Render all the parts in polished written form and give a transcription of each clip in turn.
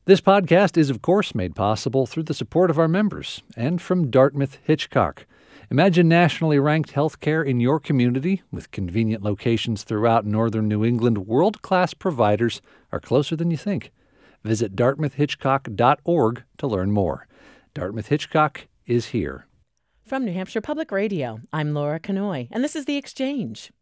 This podcast is, of course, made possible through the support of our members and from Dartmouth Hitchcock. Imagine nationally ranked healthcare in your community with convenient locations throughout northern New England. World-class providers are closer than you think. Visit dartmouthhitchcock.org to learn more. Dartmouth Hitchcock is here. From New Hampshire Public Radio, I'm Laura Kanoy, and this is The Exchange.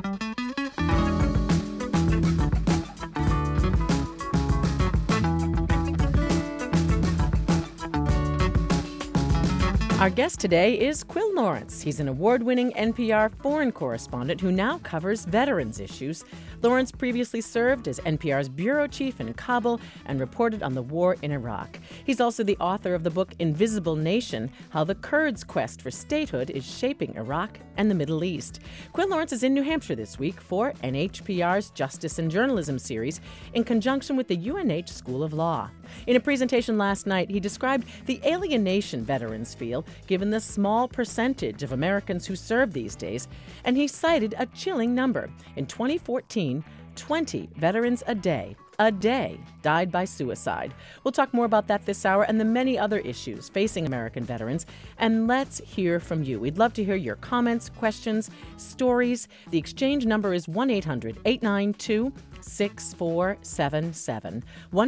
Our guest today is Quil Lawrence. He's an award-winning NPR foreign correspondent who now covers veterans issues. Lawrence previously served as NPR's bureau chief in Kabul and reported on the war in Iraq. He's also the author of the book Invisible Nation: How the Kurds' Quest for Statehood is Shaping Iraq and the Middle East. Quil Lawrence is in New Hampshire this week for NHPR's Justice and Journalism series in conjunction with the UNH School of Law. In a presentation last night, he described the alienation veterans feel given the small percentage of Americans who serve these days, and he cited a chilling number. In 2014, 20 veterans a day died by suicide. We'll talk more about that this hour and the many other issues facing American veterans. And let's hear from you. We'd love to hear your comments, questions, stories. The exchange number is 1-800-892-6477.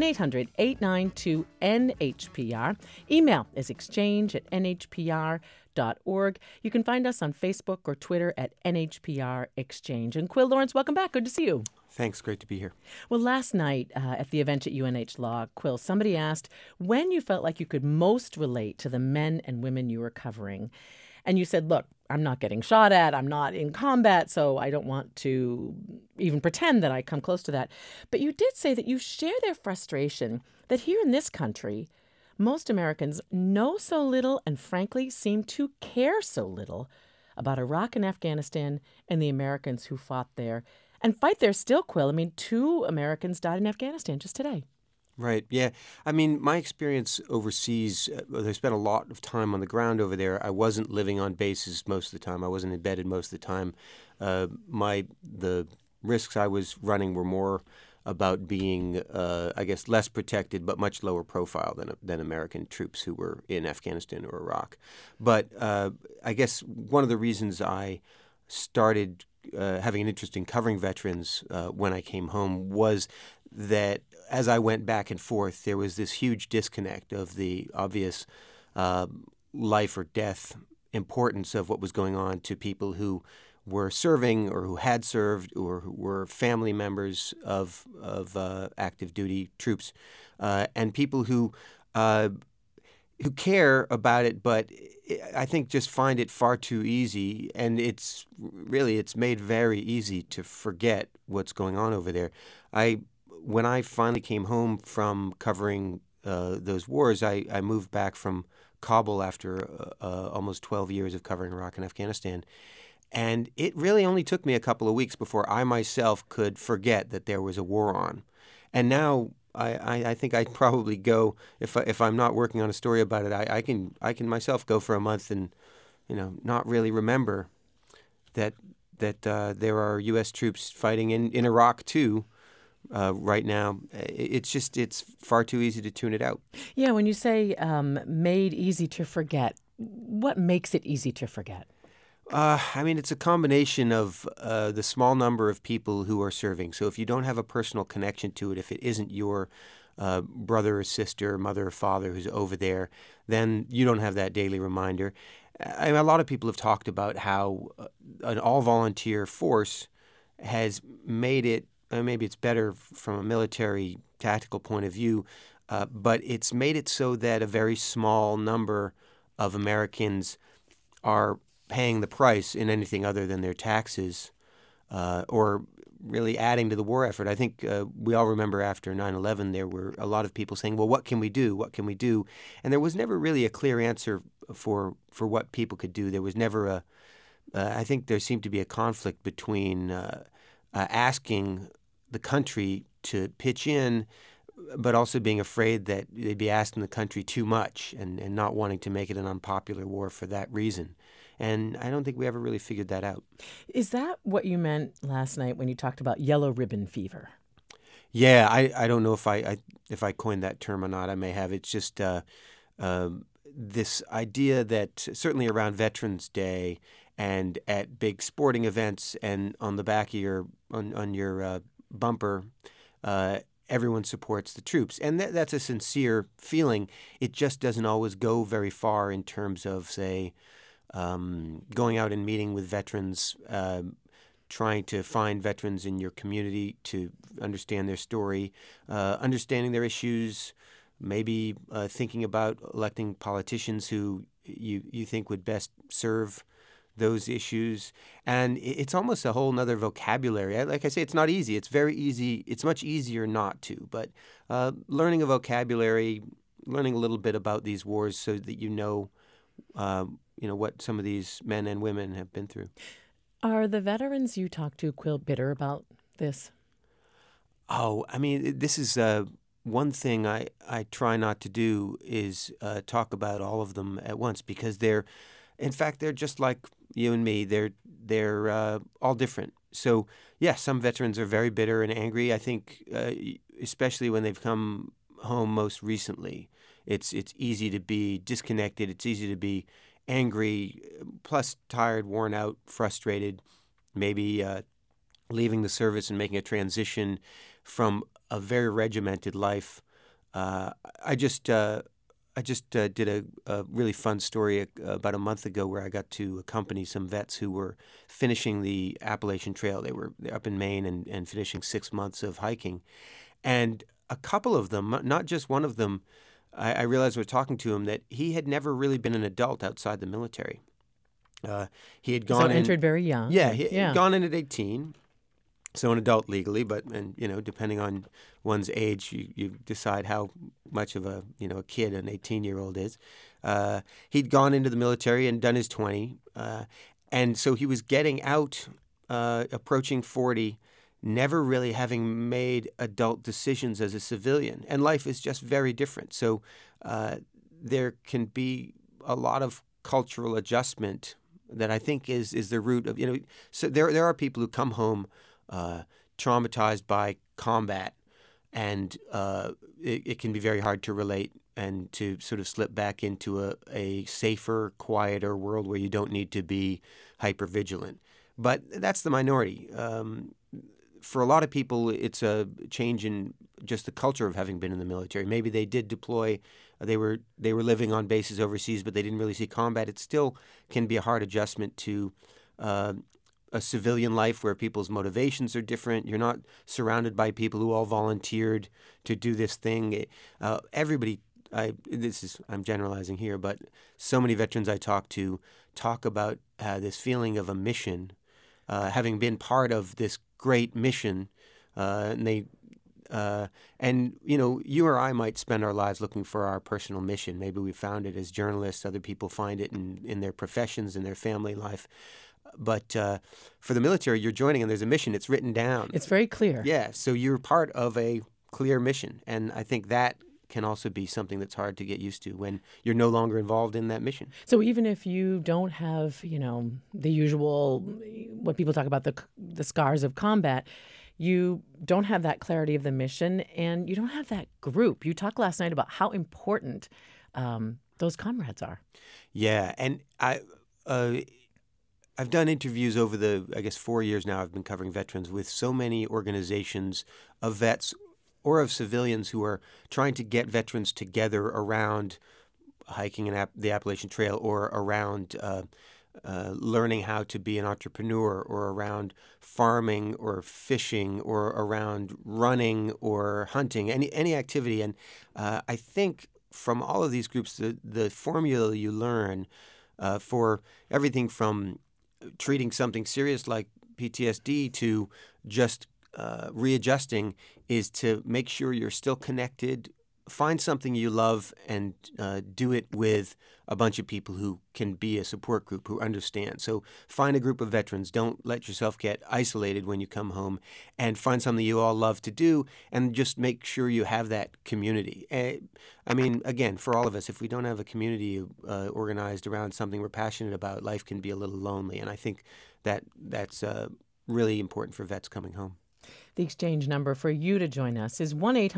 1-800-892-NHPR. Email is exchange@nhpr.org. You can find us on Facebook or Twitter at NHPR Exchange. And Quil Lawrence, welcome back. Good to see you. Thanks. Great to be here. Well, last night at the event at UNH Law, Quil, somebody asked when you felt like you could most relate to the men and women you were covering. And you said, look, I'm not getting shot at, I'm not in combat, so I don't want to even pretend that I come close to that. But you did say that you share their frustration that here in this country, most Americans know so little and frankly seem to care so little about Iraq and Afghanistan and the Americans who fought there and fight there still, Quil. I mean, 2 Americans died in Afghanistan just today. Right. Yeah. I mean, my experience overseas, I spent a lot of time on the ground over there. I wasn't living on bases most of the time. I wasn't embedded most of the time. The risks I was running were more about being, I guess, less protected, but much lower profile than American troops who were in Afghanistan or Iraq. But I guess one of the reasons I started having an interest in covering veterans when I came home was that as I went back and forth, there was this huge disconnect of the obvious life or death importance of what was going on to people who were serving or who had served or who were family members of active duty troops, and people who care about it, but I think just find it far too easy, and it's made very easy to forget what's going on over there. When I finally came home from covering those wars, I moved back from Kabul after almost 12 years of covering Iraq and Afghanistan, and it really only took me a couple of weeks before I myself could forget that there was a war on. And now I think I'd probably go if I'm not working on a story about it. I can myself go for a month and not really remember that there are U.S. troops fighting in Iraq too right now. It's far too easy to tune it out. Yeah, when you say made easy to forget, what makes it easy to forget? I mean, it's a combination of the small number of people who are serving. So if you don't have a personal connection to it, if it isn't your brother or sister, mother or father who's over there, then you don't have that daily reminder. I mean, a lot of people have talked about how an all-volunteer force has made it, maybe it's better from a military tactical point of view, but it's made it so that a very small number of Americans are paying the price in anything other than their taxes or really adding to the war effort. I think we all remember after 9/11 there were a lot of people saying, well, what can we do? What can we do? And there was never really a clear answer for what people could do. There was never I think there seemed to be a conflict between asking the country to pitch in, but also being afraid that they'd be asking the country too much and not wanting to make it an unpopular war for that reason. And I don't think we ever really figured that out. Is that what you meant last night when you talked about yellow ribbon fever? Yeah, I don't know if I coined that term or not. I may have. It's just this idea that certainly around Veterans Day and at big sporting events and on the back of your bumper, everyone supports the troops, and that's a sincere feeling. It just doesn't always go very far in terms of, say, going out and meeting with veterans, trying to find veterans in your community to understand their story, understanding their issues, maybe thinking about electing politicians who you think would best serve those issues. And it's almost a whole nother vocabulary. Like I say, it's not easy. It's very easy. It's much easier not to. But learning a vocabulary, learning a little bit about these wars so that you know what some of these men and women have been through. Are the veterans you talk to, Quill, bitter about this? Oh, I mean, this is one thing I try not to do is talk about all of them at once, because they're just like you and me. They're all different. So, yeah, some veterans are very bitter and angry. I think, especially when they've come home most recently, it's easy to be disconnected. It's easy to be angry, plus tired, worn out, frustrated, maybe leaving the service and making a transition from a very regimented life. I just did a really fun story about a month ago where I got to accompany some vets who were finishing the Appalachian Trail. They're up in Maine and finishing 6 months of hiking. And a couple of them, not just one of them, I realized when talking to him that he had never really been an adult outside the military. He had gone entered very young. Yeah, he had gone in at 18. So an adult legally, but depending on one's age, you decide how much of a kid an 18-year-old is. He'd gone into the military and done his 20, and so he was getting out, approaching 40, never really having made adult decisions as a civilian, and life is just very different. So there can be a lot of cultural adjustment that I think is the root of So there are people who come home traumatized by combat, and it can be very hard to relate and to sort of slip back into a safer, quieter world where you don't need to be hypervigilant. But that's the minority. For a lot of people, it's a change in just the culture of having been in the military. Maybe they did deploy, they were living on bases overseas, but they didn't really see combat. It still can be a hard adjustment to a civilian life where people's motivations are different. You're not surrounded by people who all volunteered to do this thing. Everybody, I'm generalizing here, but so many veterans I talk to talk about this feeling of a mission, having been part of this great mission, and you or I might spend our lives looking for our personal mission. Maybe we found it as journalists. Other people find it in their professions, in their family life. But for the military, you're joining and there's a mission. It's written down. It's very clear. Yeah, so you're part of a clear mission. And I think that can also be something that's hard to get used to when you're no longer involved in that mission. So even if you don't have, the usual, what people talk about, the scars of combat, you don't have that clarity of the mission, and you don't have that group. You talked last night about how important those comrades are. Yeah, and I've done interviews over the, 4 years now. I've been covering veterans with so many organizations of vets or of civilians who are trying to get veterans together around hiking the Appalachian Trail, or around learning how to be an entrepreneur, or around farming or fishing, or around running or hunting, any activity. And I think from all of these groups, the formula you learn for everything from treating something serious like PTSD to just readjusting is to make sure you're still connected, find something you love, and do it with a bunch of people who can be a support group, who understand. So find a group of veterans. Don't let yourself get isolated when you come home, and find something you all love to do, and just make sure you have that community. Again, for all of us, if we don't have a community organized around something we're passionate about, life can be a little lonely. And I think that's really important for vets coming home. The exchange number for you to join us is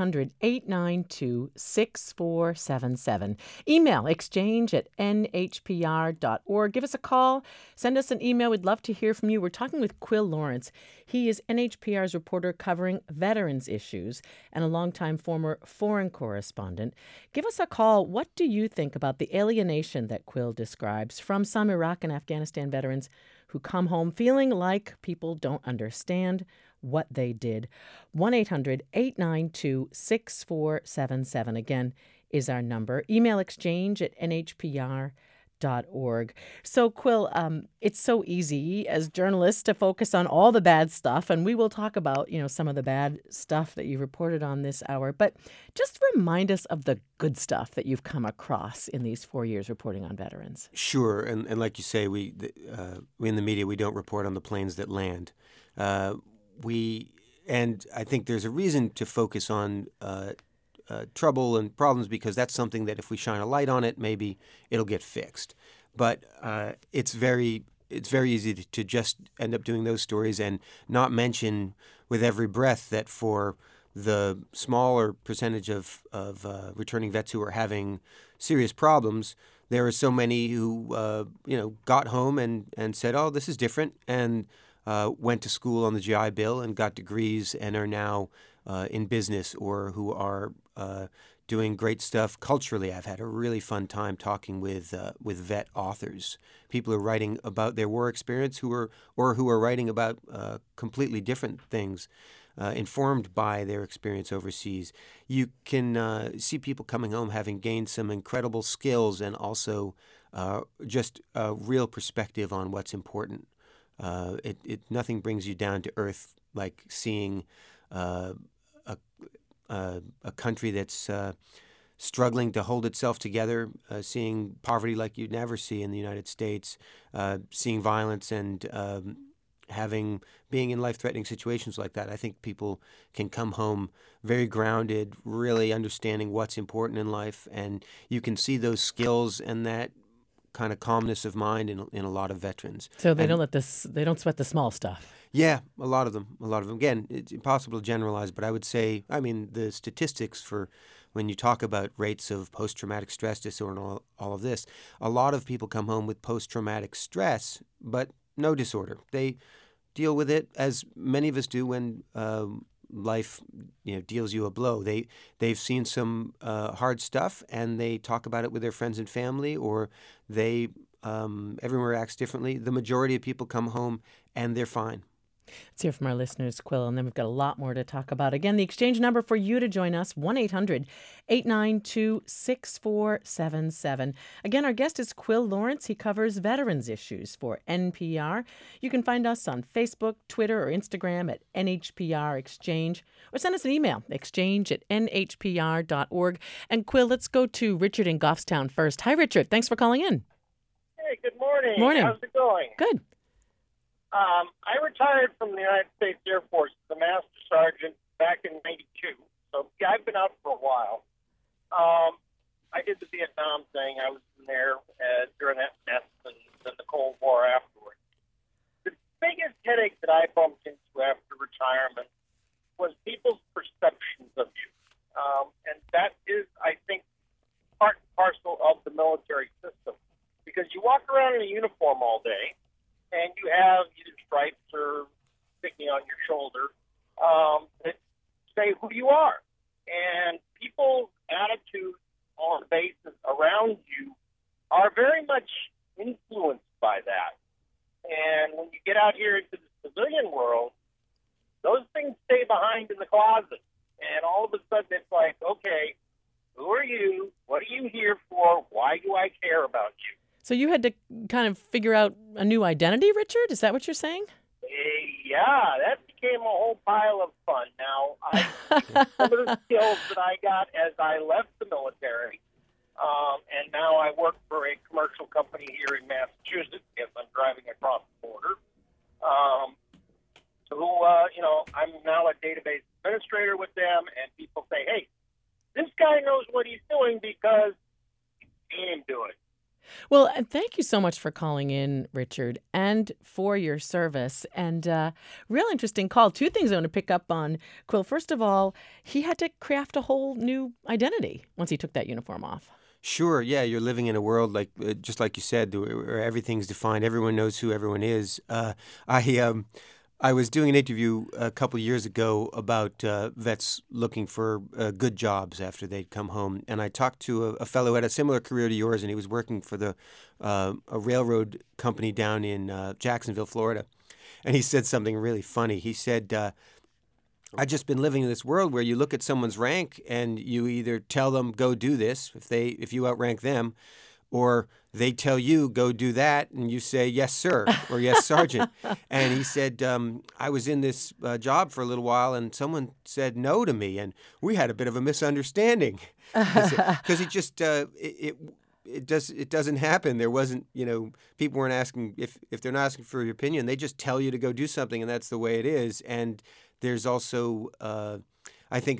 1-800-892-6477. Email exchange@nhpr.org. Give us a call. Send us an email. We'd love to hear from you. We're talking with Quill Lawrence. He is NHPR's reporter covering veterans issues and a longtime former foreign correspondent. Give us a call. What do you think about the alienation that Quill describes from some Iraq and Afghanistan veterans who come home feeling like people don't understand what they did? 1-800-892-6477, again, is our number. Email exchange@nhpr.org. So, Quill, it's so easy as journalists to focus on all the bad stuff, and we will talk about, some of the bad stuff that you reported on this hour. But just remind us of the good stuff that you've come across in these 4 years reporting on veterans. Sure, and like you say, we in the media, we don't report on the planes that land. And I think there's a reason to focus on trouble and problems, because that's something that if we shine a light on it, maybe it'll get fixed. But it's very easy to just end up doing those stories and not mention with every breath that for the smaller percentage of returning vets who are having serious problems, there are so many who got home and said, "Oh, this is different," and went to school on the GI Bill and got degrees and are now in business, or who are doing great stuff culturally. I've had a really fun time talking with vet authors, people who are writing about their war experience, who are writing about completely different things, informed by their experience overseas. You can see people coming home having gained some incredible skills and also just a real perspective on what's important. Nothing brings you down to earth like seeing a country that's struggling to hold itself together, seeing poverty like you'd never see in the United States, seeing violence and being in life-threatening situations like that. I think people can come home very grounded, really understanding what's important in life, and you can see those skills and that kind of calmness of mind in a lot of veterans. So they don't sweat the small stuff. Yeah, a lot of them. Again, it's impossible to generalize, but I would say, the statistics for when you talk about rates of post-traumatic stress disorder and all of this, a lot of people come home with post-traumatic stress, but no disorder. They deal with it as many of us do when life deals you a blow. They've seen some hard stuff, and they talk about it with their friends and family, or everyone reacts differently. The majority of people come home and they're fine. Let's hear from our listeners, Quill, and then we've got a lot more to talk about. Again, the exchange number for you to join us, 1-800-892-6477. Again, our guest is Quill Lawrence. He covers veterans issues for NPR. You can find us on Facebook, Twitter, or Instagram at NHPR Exchange, or send us an email, exchange@nhpr.org. And Quill, let's go to Richard in Goffstown first. Hi, Richard. Thanks for calling in. Hey, good morning. Morning. How's it going? Good. I retired from the United States Air Force as a master sergeant back in '92. So yeah, I've been out for a while. I did the Vietnam thing. I was in there during that mess and then the Cold War afterwards. The biggest headache that I bumped into after retirement was people's perceptions of you. And that is, I think, part and parcel of the military system. Because you walk around in a uniform all day, and you have either stripes or sticky on your shoulder that say who you are. And people's attitudes on the bases around you are very much influenced by that. And when you get out here into the civilian world, those things stay behind in the closet. And all of a sudden it's like, okay, who are you? What are you here for? Why do I care about you? So you had to kind of figure out a new identity, Richard? Is that what you're saying? Yeah, that became a whole pile of fun. Now, some of the skills that I got as I left the military, and now I work for a commercial company here in Massachusetts as I'm driving across the border. I'm now a database administrator with them, and people say, hey, this guy knows what he's doing because he's seen him do it. Well, and thank you so much for calling in, Richard, and for your service. And real interesting call. Two things I want to pick up on, Quill. First of all, he had to craft a whole new identity once he took that uniform off. Sure, yeah, you're living in a world like just like you said, where everything's defined. Everyone knows who everyone is. I was doing an interview a couple years ago about vets looking for good jobs after they'd come home, and I talked to a fellow who had a similar career to yours, and he was working for a railroad company down in Jacksonville, Florida, and he said something really funny. He said, I've just been living in this world where you look at someone's rank and you either tell them go do this if you outrank them, or they tell you go do that and you say yes sir or yes sergeant. And he said I was in this job for a little while and someone said no to me and we had a bit of a misunderstanding because it just it doesn't happen. There wasn't, people weren't asking if they're not asking for your opinion, they just tell you to go do something and that's the way it is. And there's also, I think,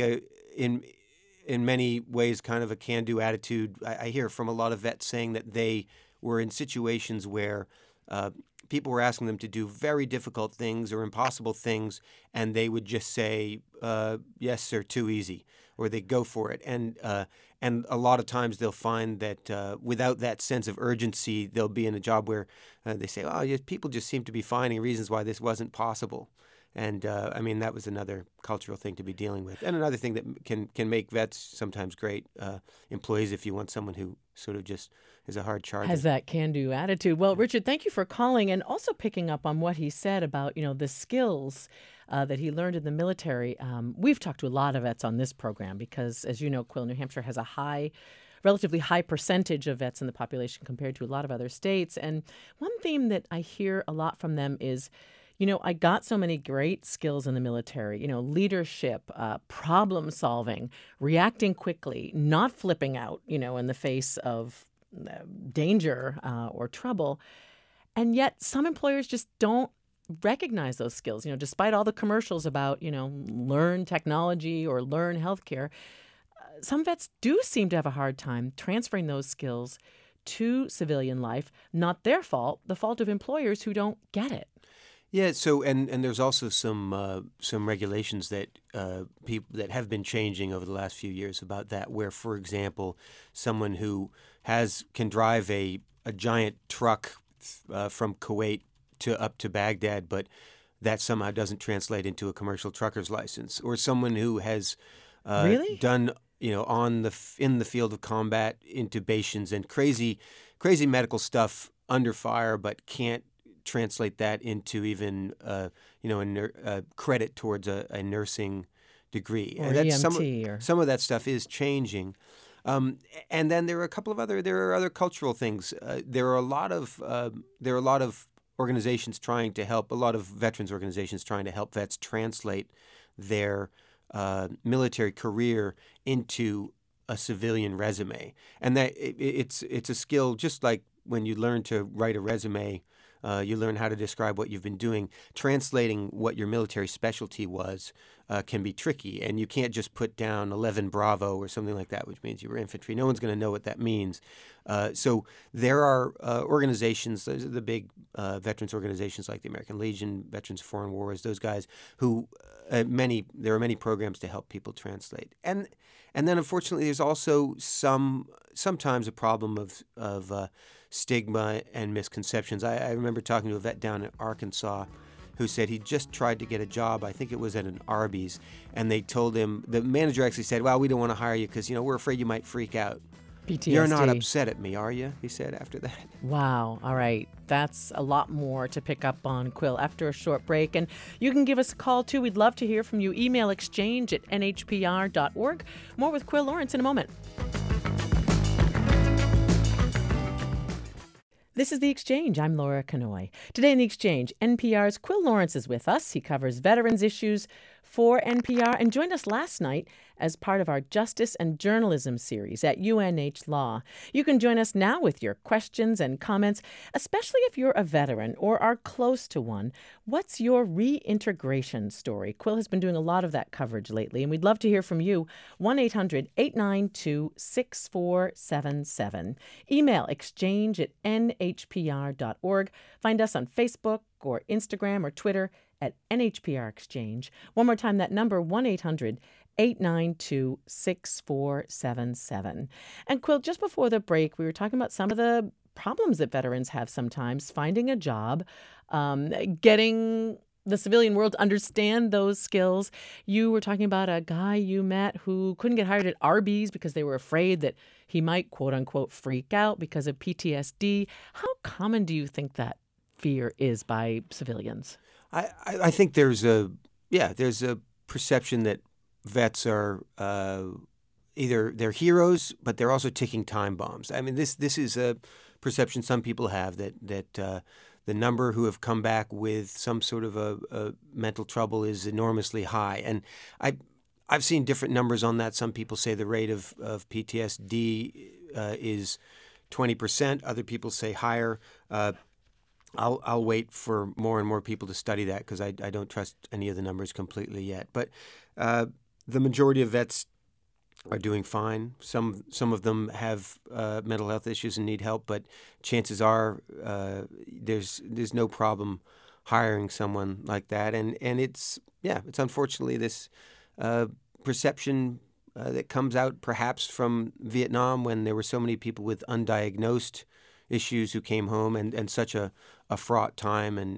in many ways, kind of a can-do attitude. I hear from a lot of vets saying that they were in situations where people were asking them to do very difficult things or impossible things, and they would just say, yes, sir, too easy, or they go for it. And a lot of times they'll find that without that sense of urgency, they'll be in a job where they say, oh, yeah, people just seem to be finding reasons why this wasn't possible. And that was another cultural thing to be dealing with, and another thing that can make vets sometimes great employees if you want someone who sort of just is a hard charger. Has that can-do attitude. Well, Richard, thank you for calling and also picking up on what he said about the skills that he learned in the military. We've talked to a lot of vets on this program because, as you know, Quill, New Hampshire has a relatively high percentage of vets in the population compared to a lot of other states. And one theme that I hear a lot from them is, I got so many great skills in the military, leadership, problem solving, reacting quickly, not flipping out, in the face of danger or trouble. And yet some employers just don't recognize those skills, despite all the commercials about, learn technology or learn healthcare. Some vets do seem to have a hard time transferring those skills to civilian life. Not their fault, the fault of employers who don't get it. Yeah. So, and there's also some regulations that that have been changing over the last few years about that. Where, for example, someone who can drive a giant truck from Kuwait up to Baghdad, but that somehow doesn't translate into a commercial trucker's license, or someone who has Really? done in the field of combat intubations and crazy medical stuff under fire, but can't translate that into even a credit towards a nursing degree. Or And that's EMT some of that stuff is changing. And then there are other cultural things. There are a lot of organizations trying to help, a lot of veterans organizations trying to help vets translate their military career into a civilian resume. And that it's a skill, just like when you learn to write a resume. You learn how to describe what you've been doing. Translating what your military specialty was can be tricky, and you can't just put down 11 Bravo or something like that, which means you were infantry. No one's going to know what that means. So there are organizations, those are the big veterans organizations like the American Legion, Veterans of Foreign Wars, those guys who there are many programs to help people translate. And then unfortunately there's also sometimes a problem of stigma and misconceptions. I remember talking to a vet down in Arkansas who said he just tried to get a job, I think it was at an Arby's, and they told him, the manager actually said, well, we don't want to hire you because, we're afraid you might freak out. PTSD. You're not upset at me, are you? He said after that. Wow. All right. That's a lot more to pick up on, Quill, after a short break. And you can give us a call, too. We'd love to hear from you. Email exchange@nhpr.org. More with Quill Lawrence in a moment. This is The Exchange. I'm Laura Kanoy. Today in The Exchange, NPR's Quill Lawrence is with us. He covers veterans issues for NPR and joined us last night as part of our Justice and Journalism series at UNH Law. You can join us now with your questions and comments, especially if you're a veteran or are close to one. What's your reintegration story? Quill has been doing a lot of that coverage lately, and we'd love to hear from you. 1-800-892-6477. Email exchange@nhpr.org. Find us on Facebook or Instagram or Twitter at NHPR Exchange. One more time, that number, 1-800-892-6477. And Quill, just before the break, we were talking about some of the problems that veterans have sometimes finding a job, getting the civilian world to understand those skills. You were talking about a guy you met who couldn't get hired at Arby's because they were afraid that he might, quote unquote, freak out because of PTSD. How common do you think that fear is by civilians? I think there's a perception that vets are either they're heroes, but they're also ticking time bombs. I mean, this is a perception some people have that the number who have come back with some sort of a mental trouble is enormously high, and I've seen different numbers on that. Some people say the rate of PTSD is 20%. Other people say higher. I'll wait for more and more people to study that because I don't trust any of the numbers completely yet. But the majority of vets are doing fine. Some of them have mental health issues and need help, but chances are there's no problem hiring someone like that. And it's unfortunately this perception that comes out perhaps from Vietnam when there were so many people with undiagnosed issues who came home and such a fraught time and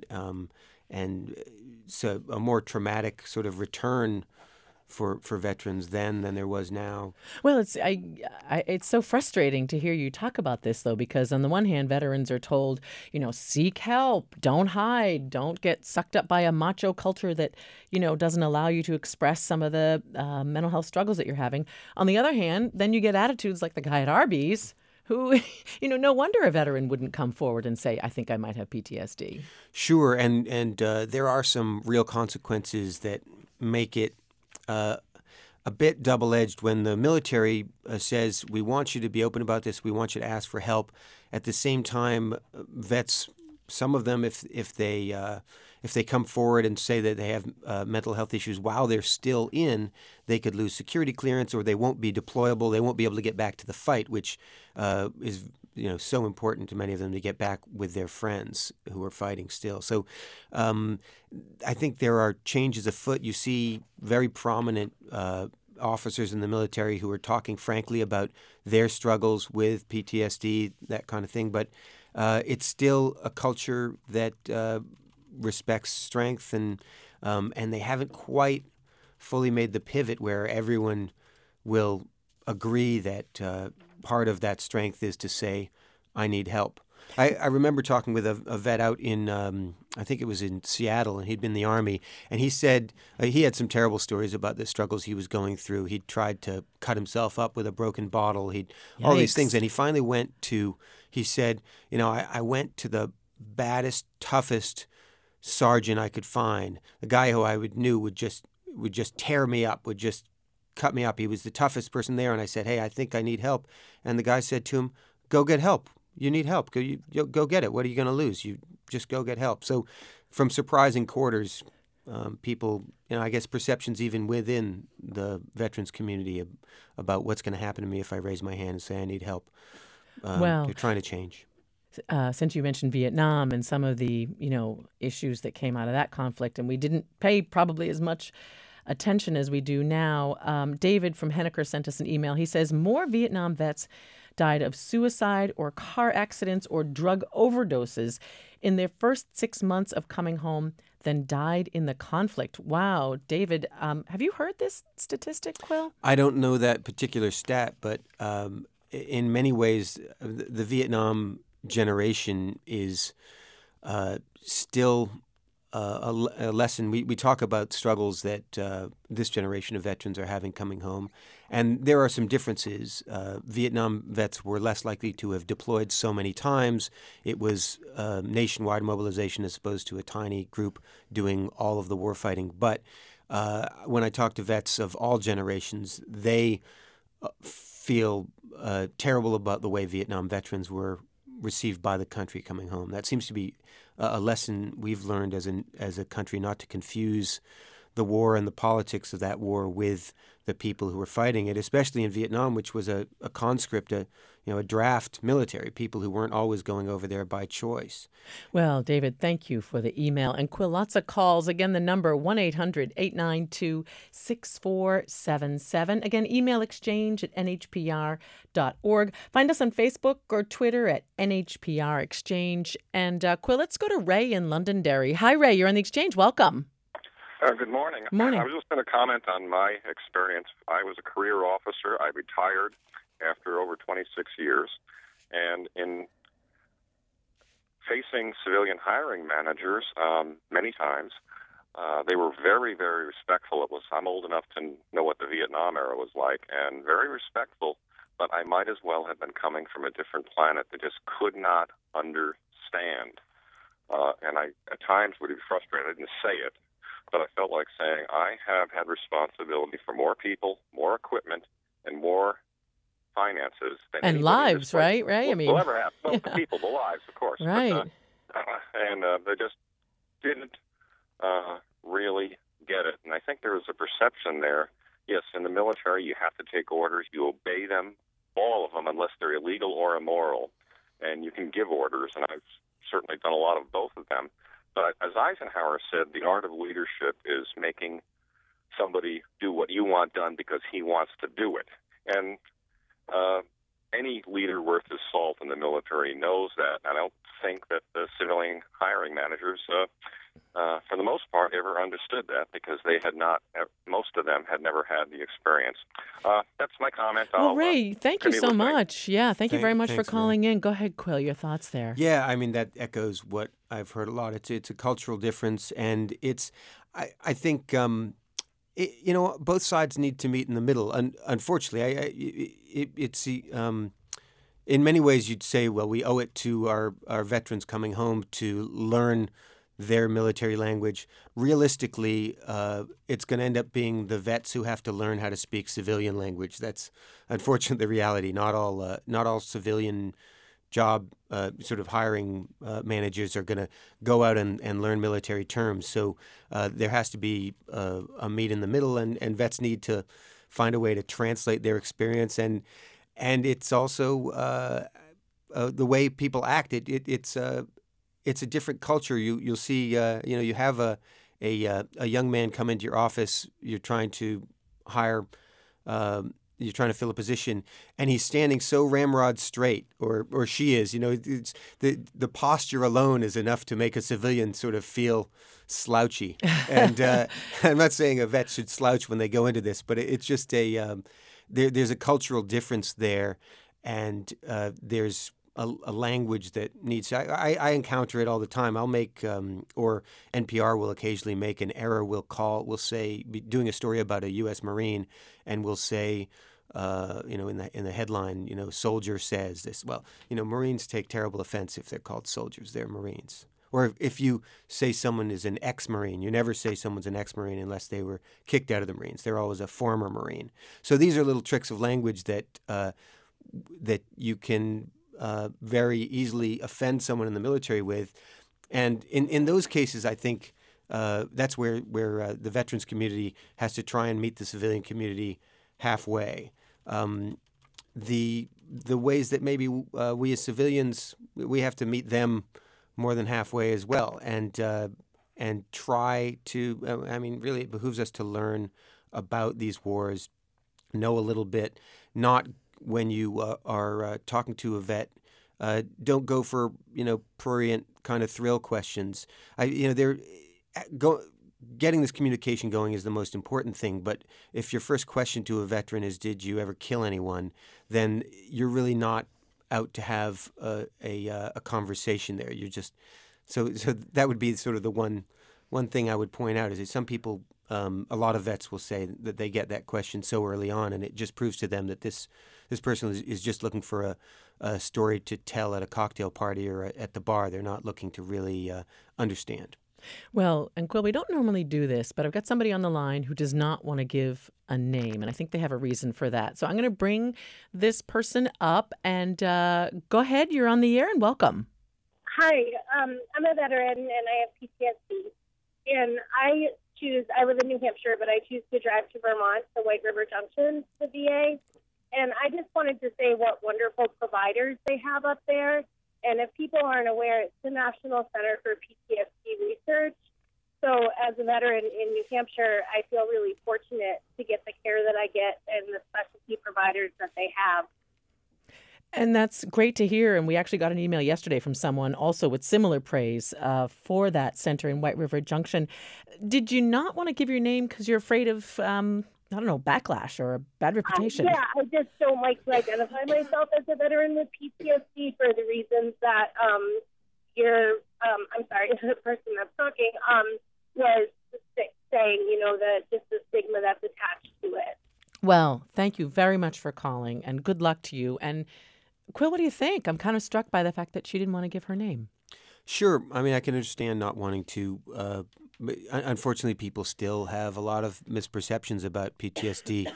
so a more traumatic sort of return for veterans then than there was now. Well, it's so frustrating to hear you talk about this, though, because on the one hand, veterans are told, seek help, don't hide, don't get sucked up by a macho culture that, doesn't allow you to express some of the mental health struggles that you're having. On the other hand, then you get attitudes like the guy at Arby's who, no wonder a veteran wouldn't come forward and say, I think I might have PTSD. Sure, and there are some real consequences that make it a bit double-edged when the military says, we want you to be open about this, we want you to ask for help. At the same time, vets, some of them, if they come forward and say that they have mental health issues while they're still in, they could lose security clearance or they won't be deployable. They won't be able to get back to the fight, which is so important to many of them to get back with their friends who are fighting still. So I think there are changes afoot. You see very prominent officers in the military who are talking frankly about their struggles with PTSD, that kind of thing. But it's still a culture that respects strength, and they haven't quite fully made the pivot where everyone will agree that part of that strength is to say, I need help. I remember talking with a vet out in, I think it was in Seattle, and he'd been in the Army, and he said he had some terrible stories about the struggles he was going through. He'd tried to cut himself up with a broken bottle, all these things, and he finally he said, I went to the baddest, toughest sergeant I could find. The guy who I knew would just tear me up, would just cut me up. He was the toughest person there, and I said, hey, I think I need help. And the guy said to him, go get help. You need help. Go get it. What are you going to lose? You just go get help. So from surprising quarters, people, I guess perceptions even within the veterans community about what's going to happen to me if I raise my hand and say I need help. They're trying to change. Since you mentioned Vietnam and some of the, issues that came out of that conflict, and we didn't pay probably as much attention as we do now, David from Henniker sent us an email. He says more Vietnam vets died of suicide or car accidents or drug overdoses in their first 6 months of coming home than died in the conflict. Wow, David, have you heard this statistic, Quill? I don't know that particular stat, but in many ways, the Vietnam generation is still a lesson. We talk about struggles that this generation of veterans are having coming home, and there are some differences. Vietnam vets were less likely to have deployed so many times. It was nationwide mobilization as opposed to a tiny group doing all of the warfighting. But when I talk to vets of all generations, they feel terrible about the way Vietnam veterans were received by the country coming home. That seems to be a lesson we've learned as a country, not to confuse the war and the politics of that war with the people who were fighting it, especially in Vietnam, which was a conscript, a draft military, people who weren't always going over there by choice. Well, David, thank you for the email. And Quil, lots of calls. Again, the number 1-800-892-6477. Again, email exchange@nhpr.org. Find us on Facebook or Twitter at NHPR Exchange. And Quil, let's go to Ray in Londonderry. Hi, Ray. You're on the Exchange. Welcome. Good morning. Morning. I was just going to comment on my experience. I was a career officer. I retired after over 26 years. And in facing civilian hiring managers many times, they were very, very respectful. I'm old enough to know what the Vietnam era was like, and very respectful, but I might as well have been coming from a different planet. They just could not understand. And I, at times, would be frustrated. I didn't say it, but I felt like saying, I have had responsibility for more people, more equipment, and more finances than And lives, right? Right? We'll ever have. Well, the people, the lives, of course. Right. But, and they just didn't really get it. And I think there was a perception there. Yes, in the military, you have to take orders. You obey them, all of them, unless they're illegal or immoral. And you can give orders, and I've certainly done a lot of both of them. But as Eisenhower said, the art of leadership is making somebody do what you want done because he wants to do it. And any leader worth his salt in the military knows that. I don't think that the civilian hiring managers, for the most part, ever understood that because they had not, most of them had never had the experience. That's my comment. Well, Ray, thank you so much. Yeah, thank you very much for Thanks, calling in. Go ahead, Quil, your thoughts there. Yeah, I mean, that echoes what I've heard a lot. It's a cultural difference, and I think, both sides need to meet in the middle. Unfortunately, in many ways you'd say, well, we owe it to our veterans coming home to learn their military language. Realistically, it's going to end up being the vets who have to learn how to speak civilian language. That's unfortunately the reality. Not all civilian job sort of hiring managers are going to go out and learn military terms. So there has to be a meet in the middle, and vets need to find a way to translate their experience. And it's also the way people act. It's a different culture. You'll see. You have a young man come into your office. You're trying to hire. You're trying to fill a position, and he's standing so ramrod straight, or she is. It's the posture alone is enough to make a civilian sort of feel slouchy. And I'm not saying a vet should slouch when they go into this, but it's just there's a cultural difference there, and there's a language that needs. I encounter it all the time. I'll make or NPR will occasionally make an error. We'll say, be doing a story about a U.S. Marine, and we'll say, in the headline, soldier says this. Well, Marines take terrible offense if they're called soldiers. They're Marines. Or if you say someone is an ex-Marine, you never say someone's an ex-Marine unless they were kicked out of the Marines. They're always a former Marine. So these are little tricks of language that you can very easily offend someone in the military with. And in those cases, I think that's where the veterans community has to try and meet the civilian community halfway. The ways that maybe we as civilians, we have to meet them more than halfway as well, and try to. Really, it behooves us to learn about these wars, know a little bit. Not when you are talking to a vet, don't go for prurient kind of thrill questions. Getting this communication going is the most important thing. But if your first question to a veteran is, "Did you ever kill anyone?" then you're really not out to have a conversation there. You're just so that would be sort of the one thing I would point out is that some people, a lot of vets will say that they get that question so early on, and it just proves to them that this person is just looking for a story to tell at a cocktail party or at the bar. They're not looking to really understand. Well, and Quill, we don't normally do this, but I've got somebody on the line who does not want to give a name, and I think they have a reason for that. So I'm going to bring this person up, and go ahead. You're on the air, and welcome. Hi, I'm a veteran and I have PTSD. And I live in New Hampshire, but I choose to drive to Vermont, to White River Junction, the VA. And I just wanted to say what wonderful providers they have up there. And if people aren't aware, it's the National Center for PTSD Research. So as a veteran in New Hampshire, I feel really fortunate to get the care that I get and the specialty providers that they have. And that's great to hear. And we actually got an email yesterday from someone also with similar praise for that center in White River Junction. Did you not want to give your name because you're afraid of, backlash or a bad reputation? Yeah, I just don't like to identify myself as a veteran with PTSD for the reasons that the person that's talking was saying, the stigma that's attached to it. Well, thank you very much for calling, and good luck to you. And Quill, what do you think? I'm kind of struck by the fact that she didn't want to give her name. Sure. I mean, I can understand not wanting to. But unfortunately, people still have a lot of misperceptions about PTSD.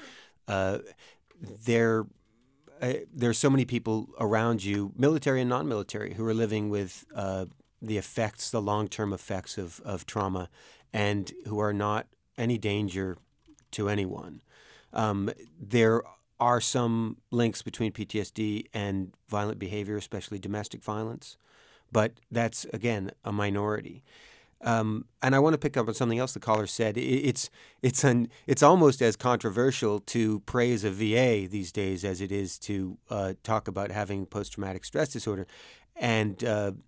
There's so many people around you, military and non-military, who are living with the long-term effects of trauma, and who are not any danger to anyone. There are some links between PTSD and violent behavior, especially domestic violence, but that's, again, a minority. And I want to pick up on something else the caller said. It's almost as controversial to praise a VA these days as it is to talk about having post-traumatic stress disorder. And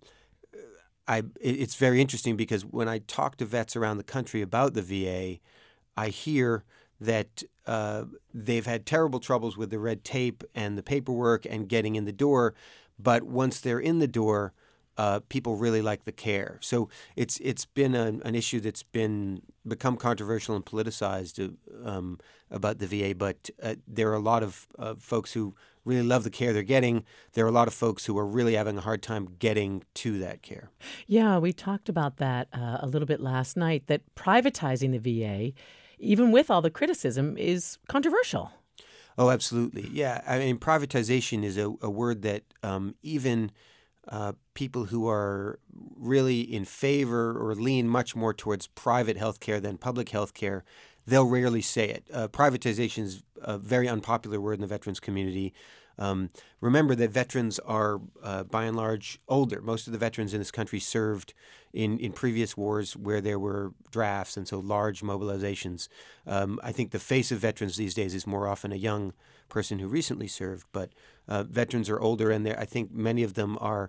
it's very interesting because when I talk to vets around the country about the VA, I hear that they've had terrible troubles with the red tape and the paperwork and getting in the door. But once they're in the door, people really like the care. So it's been an issue that's become controversial and politicized about the VA. But there are a lot of folks who really love the care they're getting. There are a lot of folks who are really having a hard time getting to that care. Yeah, we talked about that a little bit last night, that privatizing the VA, even with all the criticism, is controversial. Oh, absolutely. Yeah. I mean, privatization is a word that even people who are really in favor or lean much more towards private health care than public health care, they'll rarely say it. Privatization is a very unpopular word in the veterans community. Remember that veterans are, by and large, older. Most of the veterans in this country served in previous wars where there were drafts and so large mobilizations. I think the face of veterans these days is more often a young person who recently served, but veterans are older, and I think many of them are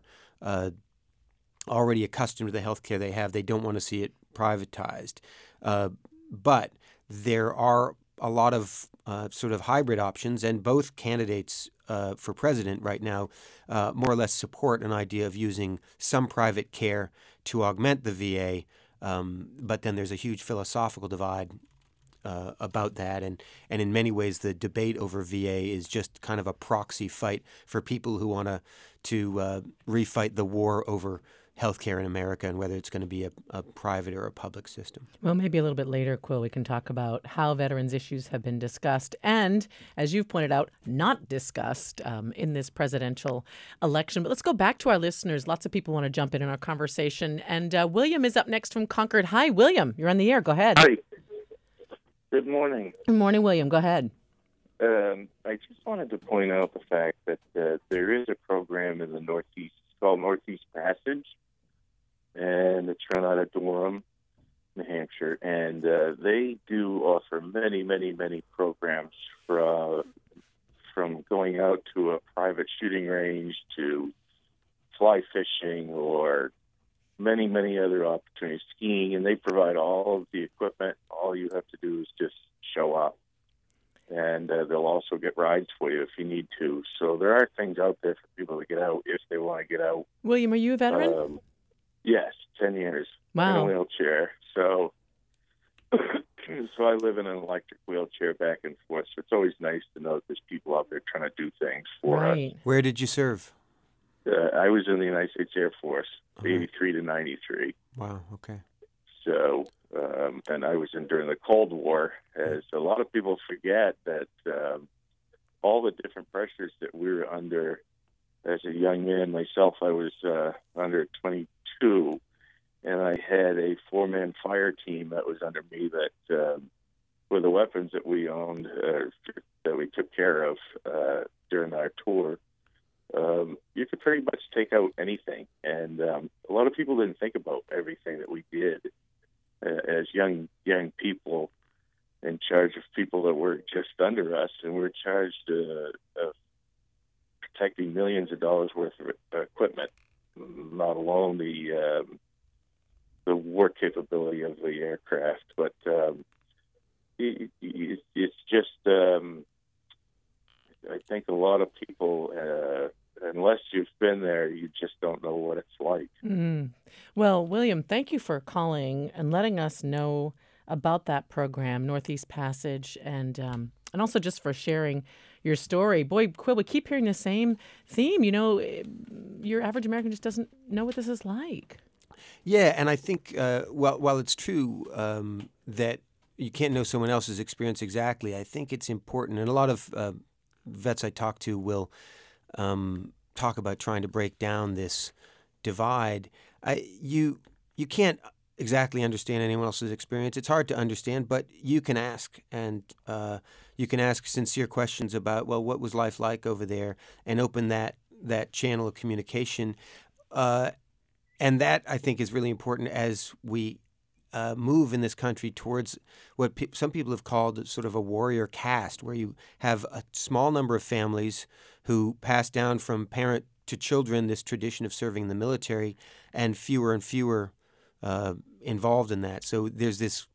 already accustomed to the health care they have. They don't want to see it privatized. But there are a lot of sort of hybrid options, and both candidates for president right now more or less support an idea of using some private care to augment the VA, but then there's a huge philosophical divide about that, and in many ways the debate over VA is just kind of a proxy fight for people who want to refight the war over healthcare in America and whether it's going to be a private or a public system. Well, maybe a little bit later, Quill, we can talk about how veterans' issues have been discussed and, as you've pointed out, not discussed in this presidential election. But let's go back to our listeners. Lots of people want to jump in our conversation. And William is up next from Concord. Hi, William. You're on the air. Go ahead. Hi. Good morning. Good morning, William. Go ahead. I just wanted to point out the fact that there is a program in the Northeast called Northeast Passage, and it's run out of Durham, New Hampshire, and they do offer many, many, many programs from going out to a private shooting range to fly fishing or many, many other opportunities, skiing, and they provide all of the equipment. All you have to do is just show up, and they'll also get rides for you if you need to. So there are things out there for people to get out if they want to get out. William, are you a veteran? Yes, 10 years. Wow. In a wheelchair. So I live in an electric wheelchair back and forth. So it's always nice to know that there's people out there trying to do things for us. Where did you serve? I was in the United States Air Force, 83 to 93. Wow, okay. So, and I was in during the Cold War, as a lot of people forget that all the different pressures that we were under as a young man. Myself, I was under 22, and I had a 4-man fire team that was under me that were the weapons that we owned, that we took care of during our tour. You could pretty much take out anything, and a lot of people didn't think about everything that we did as young people in charge of people that were just under us, and we're charged of protecting millions of dollars worth of equipment, not alone the war capability of the aircraft, but it's just I think a lot of people, unless you've been there, you just don't know what it's like. Mm. Well, William, thank you for calling and letting us know about that program, Northeast Passage, and also just for sharing your story. Boy, Quill, we keep hearing the same theme. You know, your average American just doesn't know what this is like. Yeah, and I think while it's true that you can't know someone else's experience exactly, I think it's important, and a lot of vets I talk to will talk about trying to break down this divide. You can't exactly understand anyone else's experience. It's hard to understand, but you can ask, and you can ask sincere questions about, well, what was life like over there, and open that channel of communication. And that, I think, is really important as we move in this country towards what some people have called sort of a warrior caste, where you have a small number of families who pass down from parent to children this tradition of serving in the military, and fewer involved in that. So there's this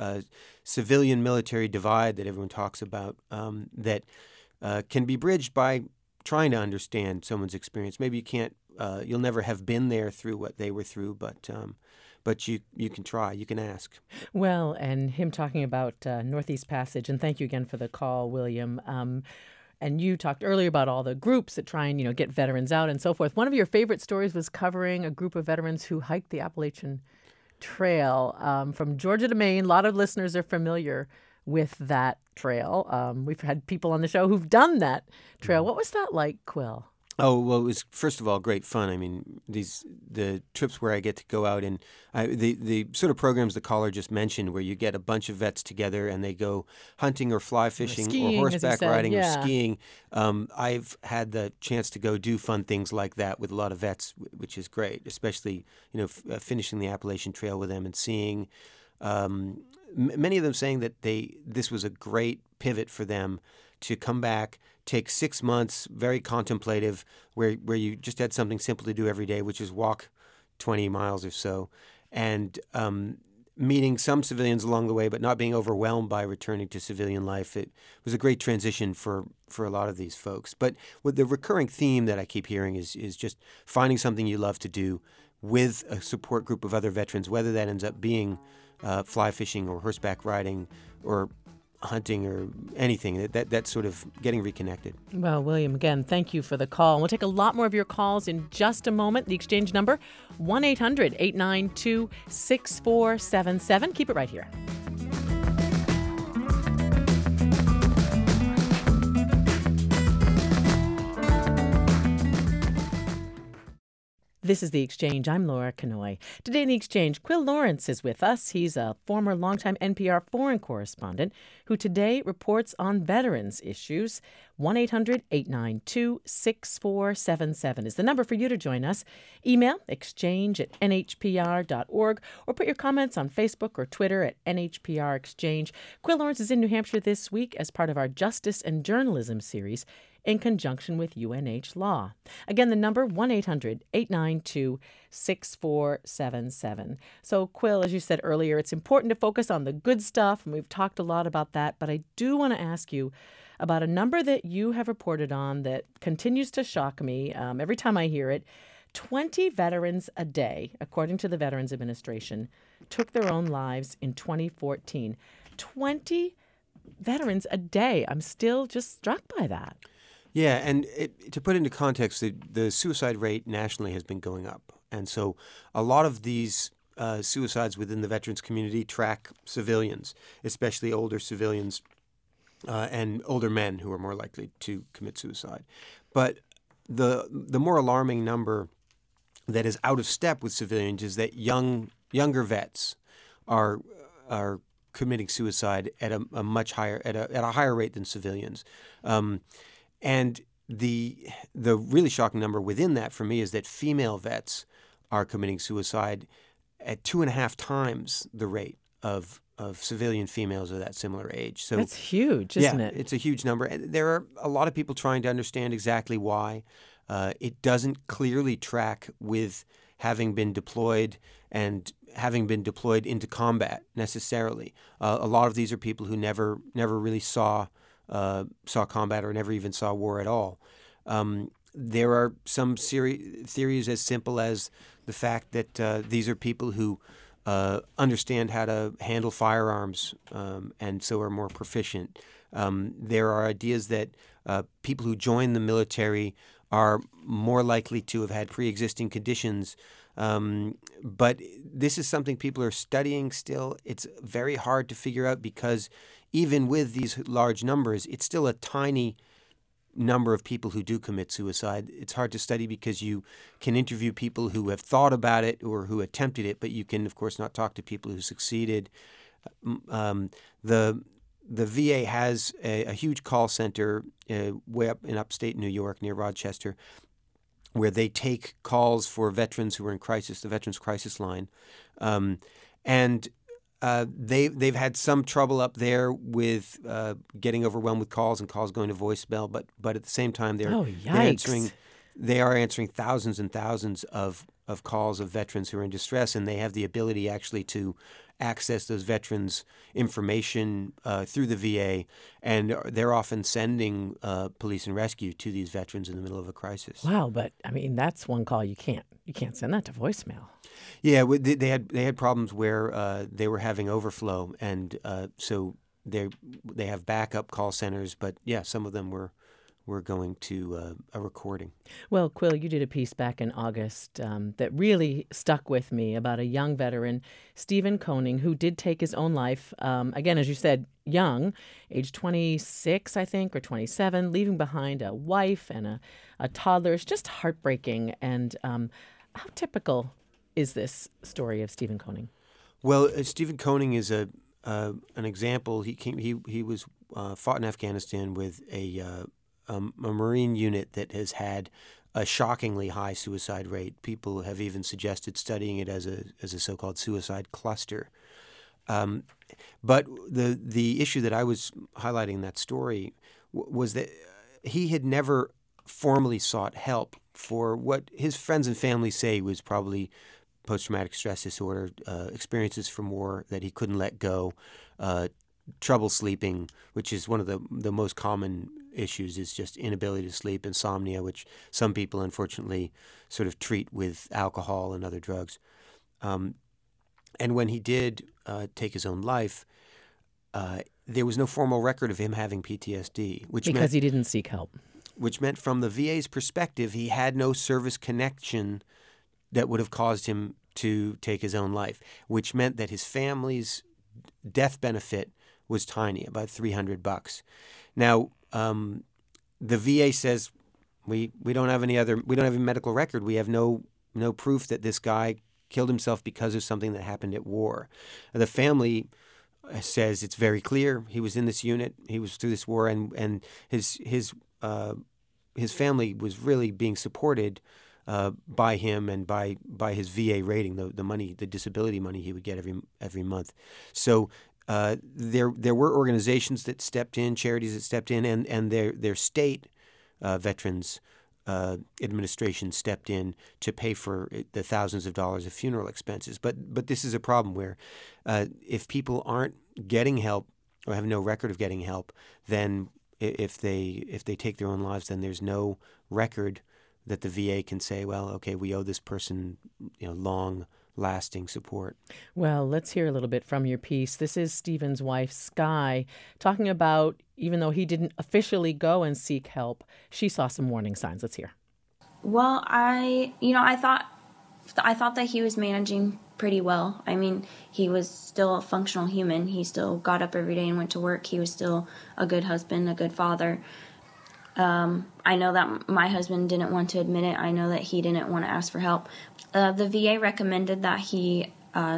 civilian-military divide that everyone talks about that can be bridged by trying to understand someone's experience. Maybe you can't, you'll never have been there through what they were through, but you can try, you can ask. Well, and him talking about Northeast Passage, and thank you again for the call, William. And you talked earlier about all the groups that try and, get veterans out and so forth. One of your favorite stories was covering a group of veterans who hiked the Appalachian Trail from Georgia to Maine. A lot of listeners are familiar with that trail. We've had people on the show who've done that trail. What was that like, Quill? Oh, well, it was, first of all, great fun. I mean, the trips where I get to go out and the sort of programs the caller just mentioned, where you get a bunch of vets together and they go hunting or fly fishing skiing, or horseback riding or skiing. I've had the chance to go do fun things like that with a lot of vets, which is great, especially, finishing the Appalachian Trail with them and seeing many of them saying that this was a great pivot for them to come back, take 6 months, very contemplative, where you just had something simple to do every day, which is walk 20 miles or so, and meeting some civilians along the way, but not being overwhelmed by returning to civilian life. It was a great transition for a lot of these folks. But with the recurring theme that I keep hearing is just finding something you love to do with a support group of other veterans, whether that ends up being fly fishing or horseback riding or hunting or anything, that sort of getting reconnected. Well, William, again, thank you for the call. And we'll take a lot more of your calls in just a moment. The exchange number, 1-800-892-6477. Keep it right here. This is The Exchange. I'm Laura Kanoy. Today in The Exchange, Quill Lawrence is with us. He's a former longtime NPR foreign correspondent who today reports on veterans issues. 1-800-892-6477 is the number for you to join us. Email exchange@nhpr.org or put your comments on Facebook or Twitter at NHPR Exchange. Quill Lawrence is in New Hampshire this week as part of our Justice and Journalism series in conjunction with UNH Law. Again, the number, 1-800-892-6477. So, Quill, as you said earlier, it's important to focus on the good stuff, and we've talked a lot about that, but I do want to ask you about a number that you have reported on that continues to shock me every time I hear it. 20 veterans a day, according to the Veterans Administration, took their own lives in 2014. 20 veterans a day. I'm still just struck by that. Yeah, and to put into context, the suicide rate nationally has been going up. And so a lot of these suicides within the veterans community track civilians, especially older civilians and older men who are more likely to commit suicide. But the more alarming number that is out of step with civilians is that younger vets are committing suicide at a much higher at a higher rate than civilians, and the really shocking number within that for me is that female vets are committing suicide at 2.5 times the rate of civilian females of that similar age. So that's huge, isn't it? It's a huge number. And there are a lot of people trying to understand exactly why. It doesn't clearly track with having been deployed and having been deployed into combat necessarily. A lot of these are people who never really saw combat or never even saw war at all. There are some theories as simple as the fact that these are people who understand how to handle firearms and so are more proficient. There are ideas that people who join the military are more likely to have had pre-existing conditions. But this is something people are studying still. It's very hard to figure out because even with these large numbers, it's still a tiny number of people who do commit suicide. It's hard to study because you can interview people who have thought about it or who attempted it, but you can, of course, not talk to people who succeeded. The VA has a huge call center way up in upstate New York near Rochester, where they take calls for veterans who are in crisis, the Veterans Crisis Line, and they've had some trouble up there with getting overwhelmed with calls and calls going to voicemail. But at the same time, they are answering thousands and thousands of calls of veterans who are in distress, and they have the ability actually to access those veterans' information through the VA, and they're often sending police and rescue to these veterans in the middle of a crisis. Wow, but I mean that's one call you can't send that to voicemail. Yeah, they had problems where they were having overflow, and so they have backup call centers, but yeah, some of them were going to a recording. Well, Quill, you did a piece back in August that really stuck with me about a young veteran, Stephen Koning, who did take his own life, again, as you said, young, age 26, I think, or 27, leaving behind a wife and a toddler. It's just heartbreaking. And how typical is this story of Stephen Koning? Well, Stephen Koning is an example. He was fought in Afghanistan with a Marine unit that has had a shockingly high suicide rate. People have even suggested studying it as a so-called suicide cluster. But the issue that I was highlighting in that story was that he had never formally sought help for what his friends and family say was probably post-traumatic stress disorder, experiences from war that he couldn't let go, trouble sleeping, which is one of the most common issues, is just inability to sleep, insomnia, which some people unfortunately sort of treat with alcohol and other drugs. And when he did take his own life, there was no formal record of him having PTSD, because he didn't seek help. Which meant from the VA's perspective, he had no service connection that would have caused him to take his own life, which meant that his family's death benefit was tiny, about $300. Now, the VA says we don't have a medical record. We have no proof that this guy killed himself because of something that happened at war. The family says it's very clear he was in this unit, he was through this war, and his family was really being supported by him and by his VA rating, the disability money he would get every month. So there were organizations that stepped in, charities that stepped in, and their state veterans administration stepped in to pay for the thousands of dollars of funeral expenses. But this is a problem where if people aren't getting help or have no record of getting help, then if they take their own lives, then there's no record that the VA can say, well, okay, we owe this person, long-lasting support. Well, let's hear a little bit from your piece. This is Stephen's wife, Sky, talking about, even though he didn't officially go and seek help, she saw some warning signs. Let's hear. Well, I thought that he was managing pretty well. I mean, he was still a functional human. He still got up every day and went to work. He was still a good husband, a good father. I know that my husband didn't want to admit it. I know that he didn't want to ask for help. The VA recommended that he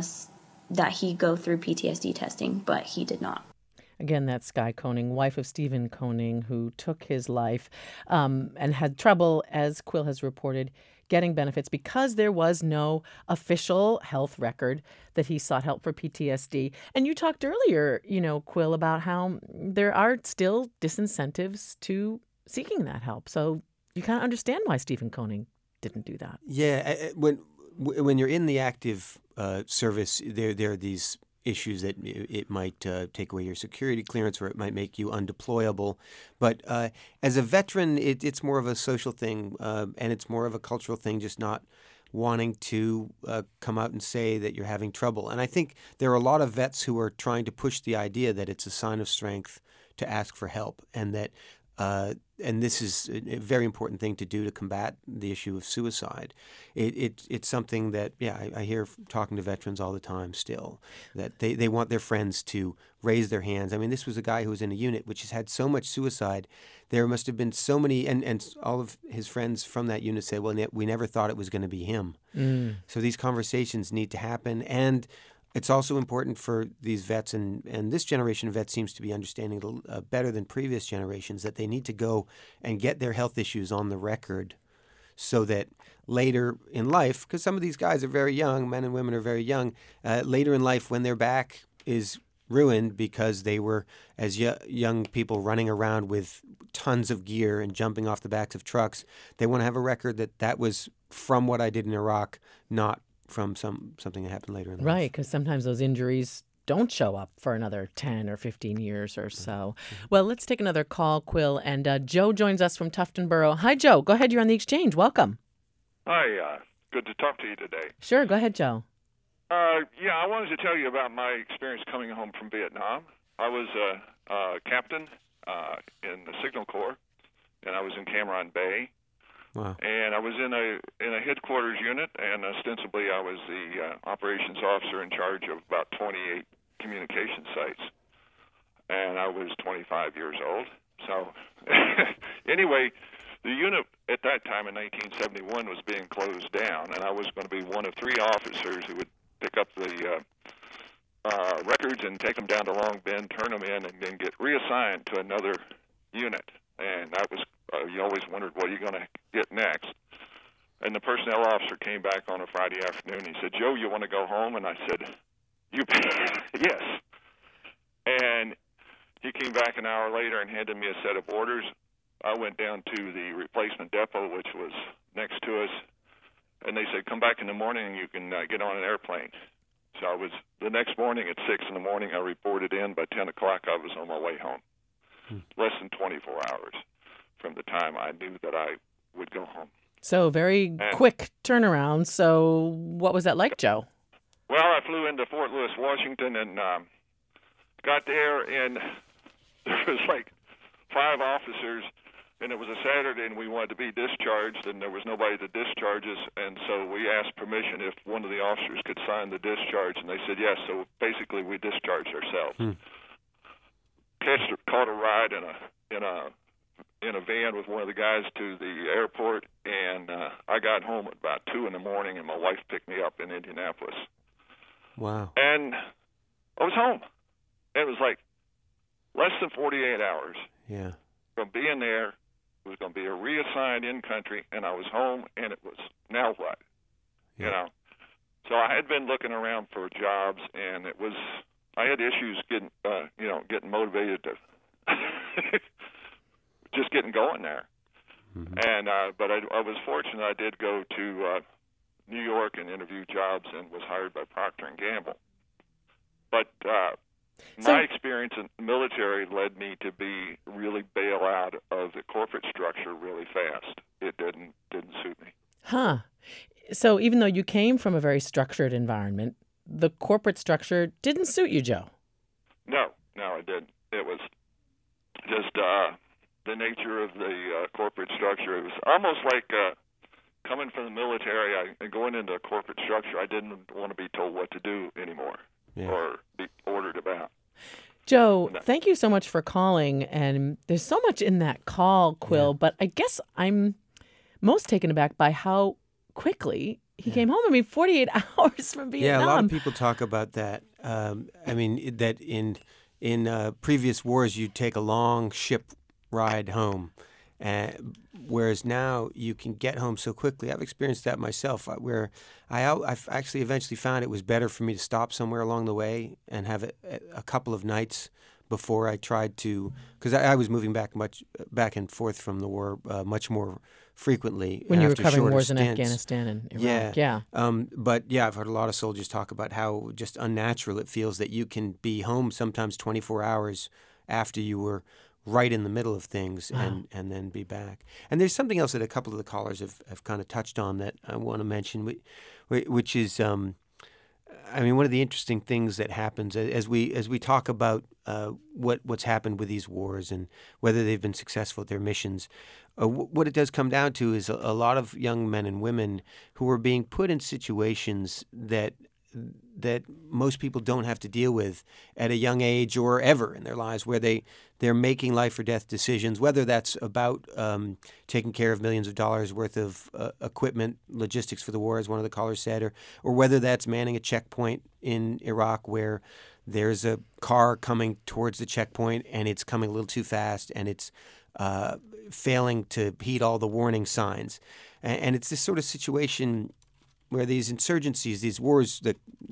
go through PTSD testing, but he did not. Again, that's Skye Koning, wife of Stephen Koning, who took his life and had trouble, as Quill has reported, getting benefits because there was no official health record that he sought help for PTSD. And you talked earlier, Quill, about how there are still disincentives to seeking that help. So you kind of understand why Stephen Koning didn't do that. Yeah, when you're in the active service, there are these issues that it might take away your security clearance, or it might make you undeployable. But as a veteran, it's more of a social thing, and it's more of a cultural thing, just not wanting to come out and say that you're having trouble. And I think there are a lot of vets who are trying to push the idea that it's a sign of strength to ask for help, and that and this is a very important thing to do to combat the issue of suicide. It's something that, I hear talking to veterans all the time still, that they want their friends to raise their hands. I mean, this was a guy who was in a unit which has had so much suicide. There must have been so many, and all of his friends from that unit said, well, we never thought it was going to be him. So these conversations need to happen. And it's also important for these vets, and this generation of vets seems to be understanding better than previous generations, that they need to go and get their health issues on the record so that later in life, because some of these guys are very young, men and women are very young, later in life when their back is ruined because they were, as young people, running around with tons of gear and jumping off the backs of trucks, they want to have a record that was from what I did in Iraq, not from something that happened later in life. Right, because sometimes those injuries don't show up for another 10 or 15 years or so. Well, let's take another call, Quill, and Joe joins us from Tuftonboro. Hi, Joe. Go ahead. You're on the exchange. Welcome. Hi. Good to talk to you today. Sure. Go ahead, Joe. I wanted to tell you about my experience coming home from Vietnam. I was a captain in the Signal Corps, and I was in Cam Ranh Bay. Wow. And I was in a headquarters unit, and ostensibly I was the operations officer in charge of about 28 communication sites. And I was 25 years old. So anyway, the unit at that time in 1971 was being closed down, and I was going to be one of 3 officers who would pick up the records and take them down to Long Bend, turn them in, and then get reassigned to another unit. And that was, you always wondered, what are you going to get next? And the personnel officer came back on a Friday afternoon. He said, Joe, you want to go home? And I said, yes. And he came back an hour later and handed me a set of orders. I went down to the replacement depot, which was next to us, and they said, come back in the morning and you can get on an airplane. So I was, the next morning at 6 in the morning, I reported in. By 10 o'clock, I was on my way home. Less than 24 hours from the time I knew that I would go home. So very quick turnaround. So what was that like, Joe? Well, I flew into Fort Lewis, Washington, and got there, and there was like 5 officers, and it was a Saturday, and we wanted to be discharged, and there was nobody to discharge us, and so we asked permission if one of the officers could sign the discharge, and they said yes. So basically, we discharged ourselves. Caught a ride in a van with one of the guys to the airport, and I got home at about 2 in the morning, and my wife picked me up in Indianapolis. Wow. And I was home. It was like less than 48 hours from being there. It was going to be a reassigned in-country, and I was home, and it was, now what? You know? So I had been looking around for jobs, and it was, I had issues getting motivated to just getting going there. And but I was fortunate. I did go to New York and interview jobs and was hired by Procter & Gamble. But my experience in the military led me to be really bail out of the corporate structure really fast. It didn't suit me. Huh. So even though you came from a very structured environment, the corporate structure didn't suit you, Joe? No, it didn't. It was just the nature of the corporate structure. It was almost like coming from the military and going into a corporate structure, I didn't want to be told what to do anymore or be ordered about. Joe, thank you so much for calling. And there's so much in that call, Quill, but I guess I'm most taken aback by how quickly he came home. I mean, 48 hours from Vietnam. Yeah, a lot of people talk about that. I mean, that in previous wars, you'd take a long ship ride home, whereas now you can get home so quickly. I've experienced that myself, where I've actually eventually found it was better for me to stop somewhere along the way and have a couple of nights before I tried to, because I was moving back and forth from the war much more frequently. When you were after covering shorter wars in stints. Afghanistan and Iraq. Yeah. But yeah, I've heard a lot of soldiers talk about how just unnatural it feels that you can be home sometimes 24 hours after you were right in the middle of things and then be back. And there's something else that a couple of the callers have kind of touched on that I want to mention, which is, I mean, one of the interesting things that happens as we talk about what's happened with these wars and whether they've been successful at their missions, what it does come down to is a lot of young men and women who are being put in situations that most people don't have to deal with at a young age or ever in their lives, where they're making life or death decisions, whether that's about taking care of millions of dollars worth of equipment, logistics for the war, as one of the callers said, or whether that's manning a checkpoint in Iraq where there's a car coming towards the checkpoint and it's coming a little too fast and it's failing to heed all the warning signs. And it's this sort of situation where these insurgencies, these wars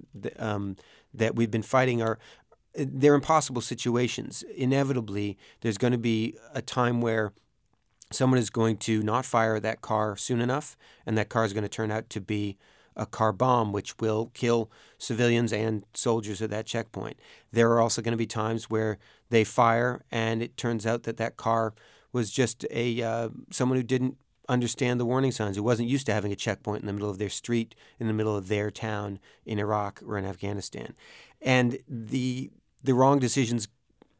that we've been fighting they're impossible situations. Inevitably, there's going to be a time where someone is going to not fire that car soon enough, and that car is going to turn out to be a car bomb, which will kill civilians and soldiers at that checkpoint. There are also going to be times where they fire, and it turns out that car was just someone who didn't understand the warning signs, who wasn't used to having a checkpoint in the middle of their street, in the middle of their town in Iraq or in Afghanistan. And the wrong decisions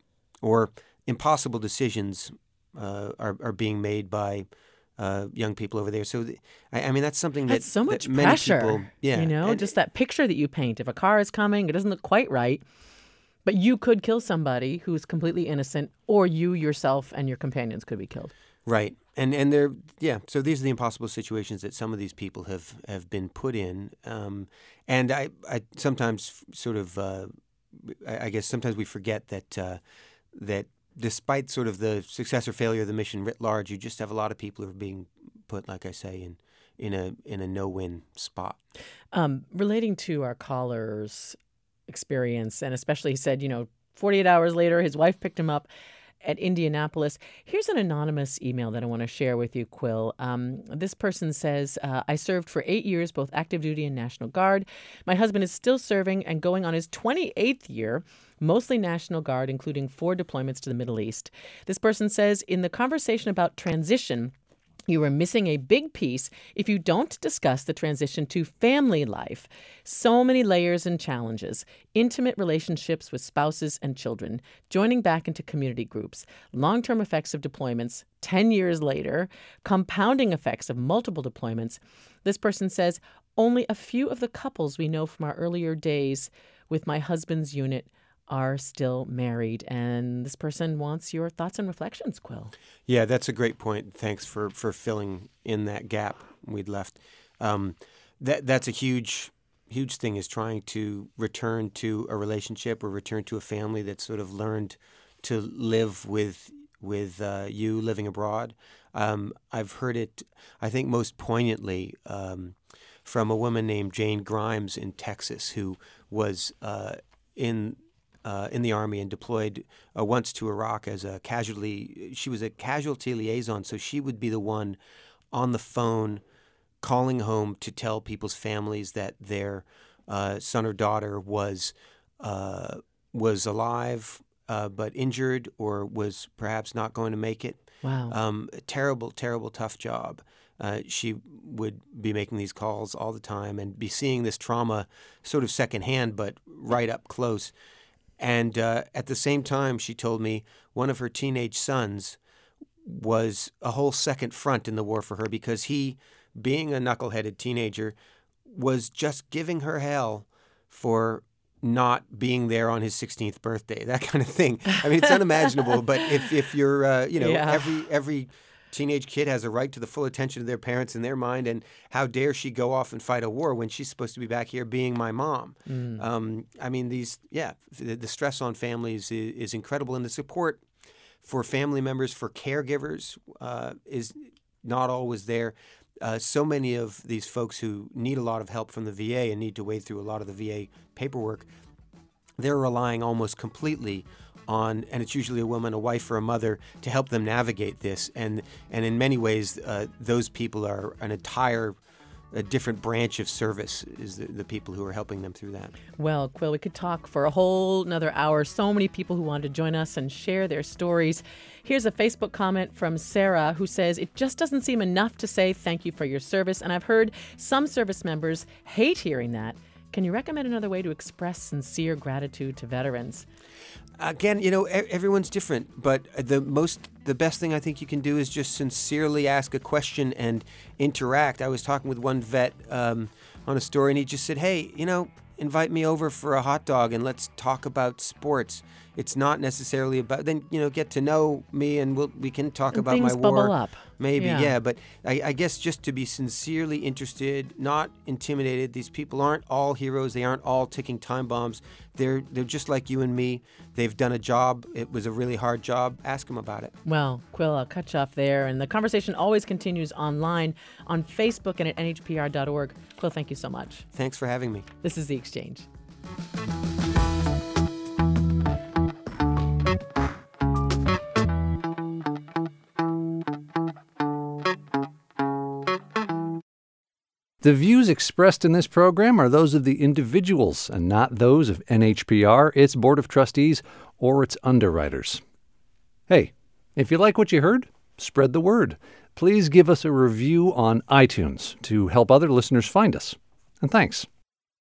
or impossible decisions are being made by young people over there. So, I mean, that's something that's so much that many pressure. People, you know, just that picture that you paint. If a car is coming, it doesn't look quite right, but you could kill somebody who's completely innocent, or you yourself and your companions could be killed. Right. And so these are the impossible situations that some of these people have been put in. And I sometimes sort of, I guess sometimes we forget that despite sort of the success or failure of the mission writ large, you just have a lot of people who are being put, like I say, in a no-win spot. Relating to our caller's experience, and especially he said, 48 hours later, his wife picked him up at Indianapolis. Here's an anonymous email that I want to share with you, Quill. This person says, I served for 8 years, both active duty and National Guard. My husband is still serving and going on his 28th year, mostly National Guard, including 4 deployments to the Middle East. This person says, in the conversation about transition, you are missing a big piece if you don't discuss the transition to family life. So many layers and challenges. Intimate relationships with spouses and children, joining back into community groups, long-term effects of deployments 10 years later, compounding effects of multiple deployments. This person says, only a few of the couples we know from our earlier days with my husband's unit are still married. And this person wants your thoughts and reflections, Quill. Yeah, that's a great point. Thanks for filling in that gap we'd left. That's a huge thing, is trying to return to a relationship or return to a family that's sort of learned to live with you living abroad. I've heard it, I think, most poignantly from a woman named Jane Grimes in Texas, who was in the Army and deployed once to Iraq as a casualty. She was a casualty liaison, so she would be the one on the phone calling home to tell people's families that their son or daughter was alive but injured, or was perhaps not going to make it. Wow. Terrible, tough job. She would be making these calls all the time and be seeing this trauma sort of secondhand, but right up close. And at the same time, she told me one of her teenage sons was a whole second front in the war for her, because he being a knuckleheaded teenager, was just giving her hell for not being there on his 16th birthday, that kind of thing. I mean, it's unimaginable, but if you're, every teenage kid has a right to the full attention of their parents in their mind, and how dare she go off and fight a war when she's supposed to be back here being my mom? I mean, the stress on families is incredible, and the support for family members, for caregivers, is not always there. So many of these folks who need a lot of help from the VA and need to wade through a lot of the VA paperwork, they're relying almost completely on, and it's usually a woman, a wife, or a mother, to help them navigate this. And in many ways, those people are an entire different branch of service, is the people who are helping them through that. Well, Quill, we could talk for a whole another hour. So many people who want to join us and share their stories. Here's a Facebook comment from Sarah who says, it just doesn't seem enough to say thank you for your service. And I've heard some service members hate hearing that. Can you recommend another way to express sincere gratitude to veterans? Again, everyone's different, but the best thing I think you can do is just sincerely ask a question and interact. I was talking with one vet on a story, and he just said, hey, invite me over for a hot dog and let's talk about sports. It's not necessarily about, then, get to know me and we can talk about my war. Things bubble up. Maybe, yeah. But I guess just to be sincerely interested, not intimidated. These people aren't all heroes. They aren't all ticking time bombs. They're just like you and me. They've done a job. It was a really hard job. Ask them about it. Well, Quill, I'll cut you off there. And the conversation always continues online on Facebook and at nhpr.org. Quill, thank you so much. Thanks for having me. This is The Exchange. The views expressed in this program are those of the individuals and not those of NHPR, its Board of Trustees, or its underwriters. Hey, if you like what you heard, spread the word. Please give us a review on iTunes to help other listeners find us. And thanks.